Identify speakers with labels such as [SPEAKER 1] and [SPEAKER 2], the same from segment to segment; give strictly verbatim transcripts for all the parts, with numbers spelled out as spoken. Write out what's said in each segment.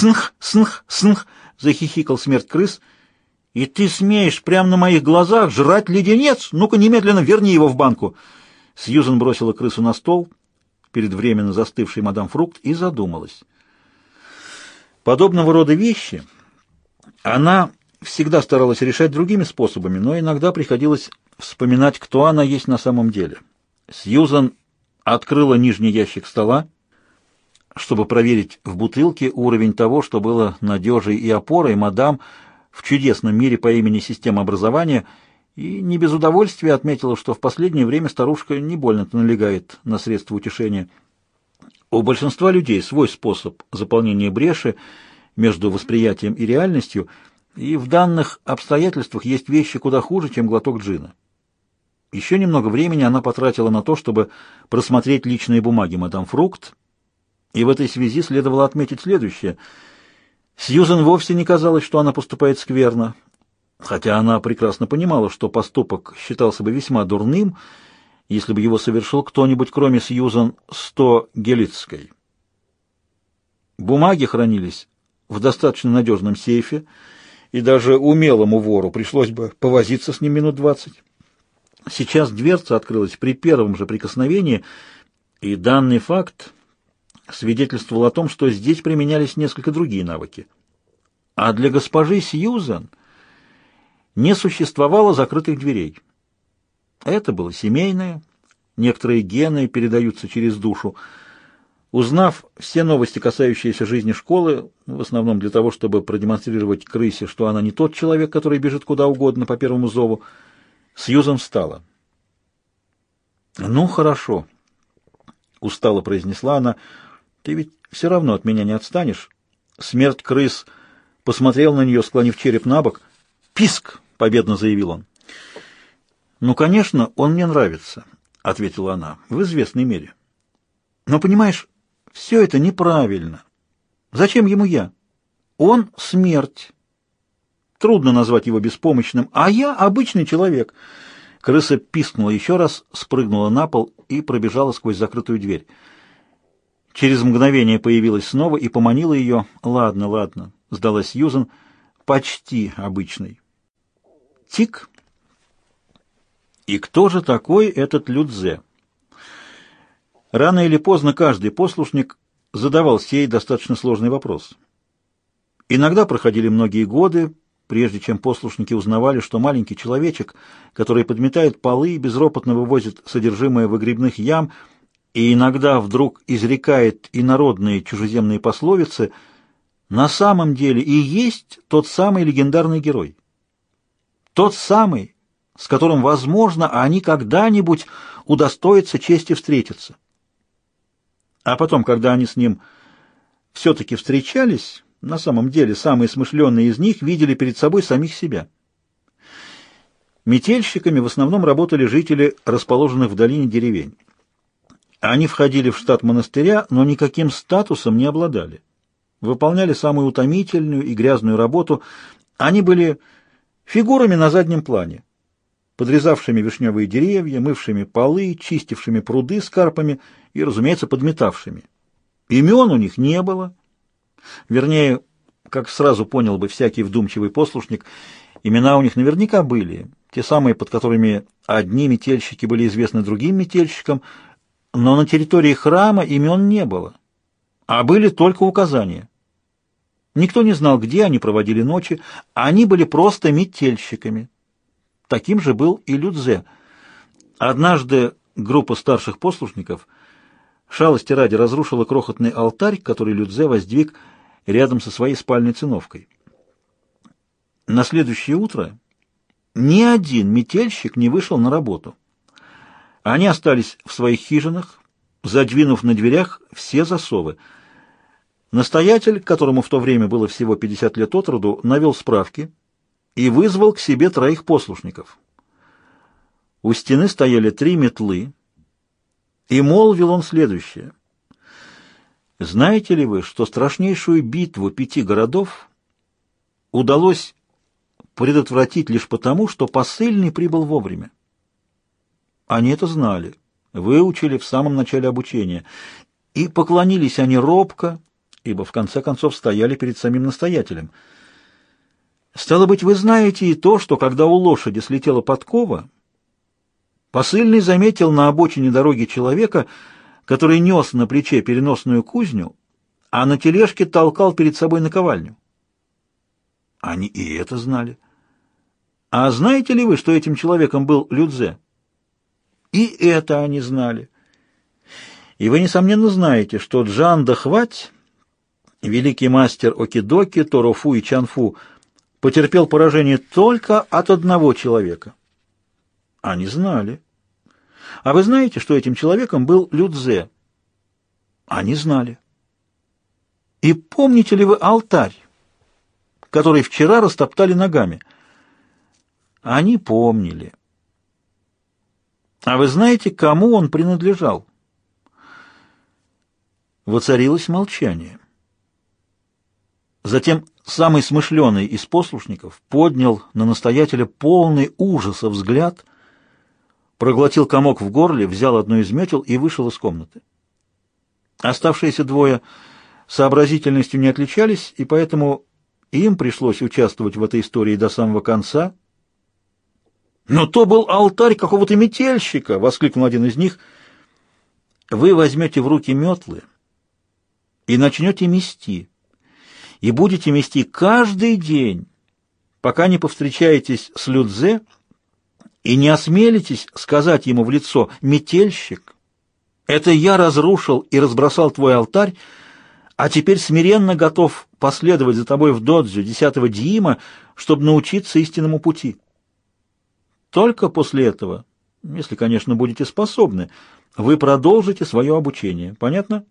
[SPEAKER 1] «Снх, снх, снх!» — захихикал смерть крыс. «И ты смеешь прямо на моих глазах жрать леденец? Ну-ка, немедленно верни его в банку!» Сьюзен бросила крысу на стол перед временно застывшей мадам Фрукт и задумалась. Подобного рода вещи она всегда старалась решать другими способами, но иногда приходилось вспоминать, кто она есть на самом деле. Сьюзен открыла нижний ящик стола, чтобы проверить в бутылке уровень того, что было надежей и опорой мадам в чудесном мире по имени система образования, и не без удовольствия отметила, что в последнее время старушка не больно-то налегает на средства утешения. У большинства людей свой способ заполнения бреши между восприятием и реальностью, и в данных обстоятельствах есть вещи куда хуже, чем глоток джина. Еще немного времени она потратила на то, чтобы просмотреть личные бумаги мадам Фрукт, и в этой связи следовало отметить следующее. Сьюзен вовсе не казалось, что она поступает скверно, хотя она прекрасно понимала, что поступок считался бы весьма дурным, если бы его совершил кто-нибудь, кроме Сьюзен Сто Гелитской. Бумаги хранились в достаточно надежном сейфе, и даже умелому вору пришлось бы повозиться с ним минут двадцать. Сейчас дверца открылась при первом же прикосновении, и данный факт свидетельствовал о том, что здесь применялись несколько другие навыки. А для госпожи Сьюзен не существовало закрытых дверей. Это было семейное, некоторые гены передаются через душу. Узнав все новости, касающиеся жизни школы, в основном для того, чтобы продемонстрировать крысе, что она не тот человек, который бежит куда угодно по первому зову, Сьюзен встала. «Ну, хорошо», — устало произнесла она, — «ты ведь все равно от меня не отстанешь». Смерть крыс посмотрел на нее, склонив череп на бок. «Писк!» — победно заявил он. «Ну, конечно, он мне нравится», — ответила она, — «в известной мере. Но, понимаешь, все это неправильно. Зачем ему я? Он — смерть. Трудно назвать его беспомощным, а я — обычный человек». Крыса пискнула еще раз, спрыгнула на пол и пробежала сквозь закрытую дверь. Через мгновение появилась снова и поманила ее. «Ладно, ладно», — сдалась Сьюзен, — «почти обычный». Тик. И кто же такой этот Людзе? Рано или поздно каждый послушник задавал сей достаточно сложный вопрос. Иногда проходили многие годы, прежде чем послушники узнавали, что маленький человечек, который подметает полы и безропотно вывозит содержимое выгребных ям, и иногда вдруг изрекает инородные чужеземные пословицы, на самом деле и есть тот самый легендарный герой. Тот самый, с которым, возможно, они когда-нибудь удостоятся чести встретиться. А потом, когда они с ним все-таки встречались, на самом деле самые смышленые из них видели перед собой самих себя. Метельщиками в основном работали жители расположенных в долине деревень. Они входили в штат монастыря, но никаким статусом не обладали. Выполняли самую утомительную и грязную работу. Они были фигурами на заднем плане, подрезавшими вишневые деревья, мывшими полы, чистившими пруды с карпами и, разумеется, подметавшими. Имен у них не было. Вернее, как сразу понял бы всякий вдумчивый послушник, имена у них наверняка были, те самые, под которыми одни метельщики были известны другим метельщикам, но на территории храма имен не было, а были только указания. Никто не знал, где они проводили ночи, они были просто метельщиками. Таким же был и Людзе. Однажды группа старших послушников шалости ради разрушила крохотный алтарь, который Людзе воздвиг рядом со своей спальной циновкой. На следующее утро ни один метельщик не вышел на работу. Они остались в своих хижинах, задвинув на дверях все засовы. Настоятель, которому в то время было всего пятьдесят лет от роду, навел справки и вызвал к себе троих послушников. У стены стояли три метлы, и молвил он следующее. «Знаете ли вы, что страшнейшую битву пяти городов удалось предотвратить лишь потому, что посыльный прибыл вовремя? Они это знали, выучили в самом начале обучения, и поклонились они робко ибо в конце концов стояли перед самим настоятелем. «Стало быть, вы знаете и то, что когда у лошади слетела подкова, посыльный заметил на обочине дороги человека, который нес на плече переносную кузню, а на тележке толкал перед собой наковальню». Они и это знали. А знаете ли вы, что этим человеком был Людзе? И это они знали. И вы, несомненно, знаете, что Джан Дахвать, великий мастер окидоки, торофу и чанфу, потерпел поражение только от одного человека. Они знали. А вы знаете, что этим человеком был Людзе? Они знали. И помните ли вы алтарь, который вчера растоптали ногами? Они помнили. А вы знаете, кому он принадлежал? Воцарилось молчание. Затем самый смышленый из послушников поднял на настоятеля полный ужаса взгляд, проглотил комок в горле, взял одну из метел и вышел из комнаты. Оставшиеся двое сообразительностью не отличались, и поэтому им пришлось участвовать в этой истории до самого конца. «Но то был алтарь какого-то метельщика!» — воскликнул один из них. «Вы возьмете в руки метлы и начнете мести, и будете мести каждый день, пока не повстречаетесь с Людзе и не осмелитесь сказать ему в лицо: метельщик, это я разрушил и разбросал твой алтарь, а теперь смиренно готов последовать за тобой в додзю десятого дьима, чтобы научиться истинному пути. Только после этого, если, конечно, будете способны, вы продолжите свое обучение. Понятно?»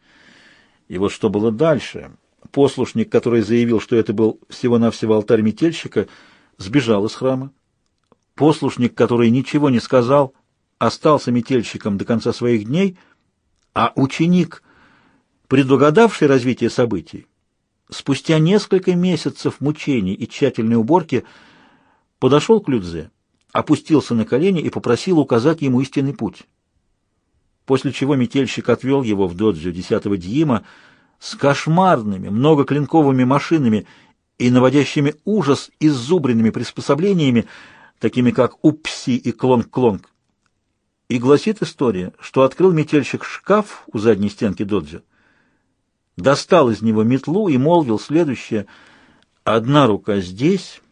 [SPEAKER 1] И вот что было дальше. Послушник, который заявил, что это был всего-навсего алтарь метельщика, сбежал из храма. Послушник, который ничего не сказал, остался метельщиком до конца своих дней, а ученик, предугадавший развитие событий, спустя несколько месяцев мучений и тщательной уборки, подошел к Людзе, опустился на колени и попросил указать ему истинный путь. После чего метельщик отвел его в додзю десятого дьима с кошмарными многоклинковыми машинами и наводящими ужас иззубренными приспособлениями, такими как упси и клонг-клонг. И гласит история, что открыл метельщик шкаф у задней стенки додзю, достал из него метлу и молвил следующее: «Одна рука здесь,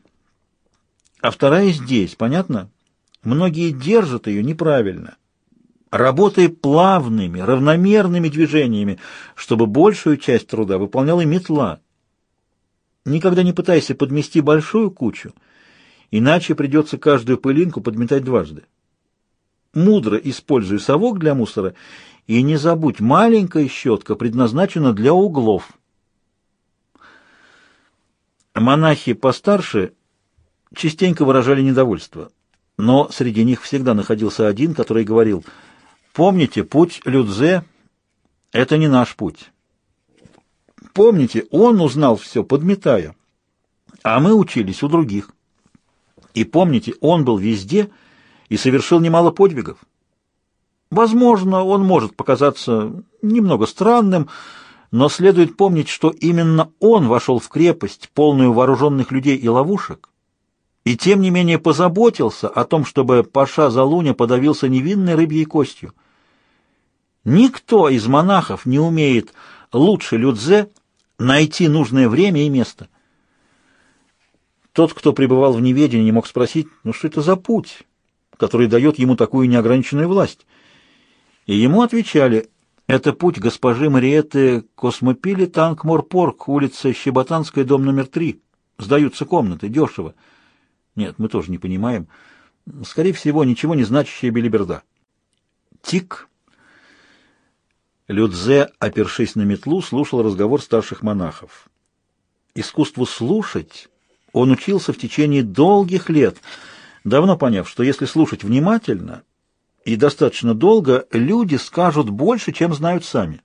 [SPEAKER 1] а вторая здесь». Понятно? Многие держат ее неправильно. Работай плавными, равномерными движениями, чтобы большую часть труда выполняла метла. Никогда не пытайся подмести большую кучу, иначе придется каждую пылинку подметать дважды. Мудро используй совок для мусора, и не забудь, маленькая щетка предназначена для углов. Монахи постарше частенько выражали недовольство, но среди них всегда находился один, который говорил: «Помните, путь Людзе — это не наш путь. Помните, он узнал все, подметая, а мы учились у других. И помните, он был везде и совершил немало подвигов. Возможно, он может показаться немного странным, но следует помнить, что именно он вошел в крепость, полную вооруженных людей и ловушек, и тем не менее позаботился о том, чтобы паша Залуня подавился невинной рыбьей костью. Никто из монахов не умеет лучше Людзе найти нужное время и место». Тот, кто пребывал в неведении, не мог спросить: ну что это за путь, который дает ему такую неограниченную власть? И ему отвечали: это путь госпожи Мариетты Космопили Танкморпорг, улица Щеботанская, дом номер три. Сдаются комнаты, дешево. Нет, мы тоже не понимаем. Скорее всего, ничего не значащая белиберда. Тик. Людзе, опершись на метлу, слушал разговор старших монахов. Искусству слушать он учился в течение долгих лет, давно поняв, что если слушать внимательно и достаточно долго, люди скажут больше, чем знают сами.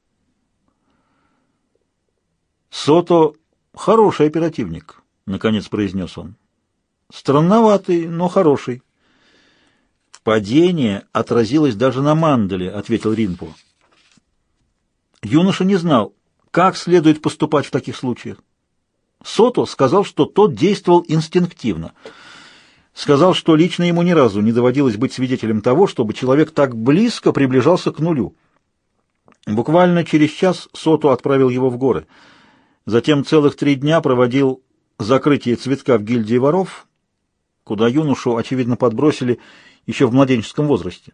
[SPEAKER 1] «Сото — хороший оперативник», — наконец произнес он. «Странноватый, но хороший». «Падение отразилось даже на мандале», — ответил Ринпо. Юноша не знал, как следует поступать в таких случаях. Сото сказал, что тот действовал инстинктивно. Сказал, что лично ему ни разу не доводилось быть свидетелем того, чтобы человек так близко приближался к нулю. Буквально через час Сото отправил его в горы. Затем целых три дня проводил закрытие цветка в гильдии воров, куда юношу, очевидно, подбросили еще в младенческом возрасте.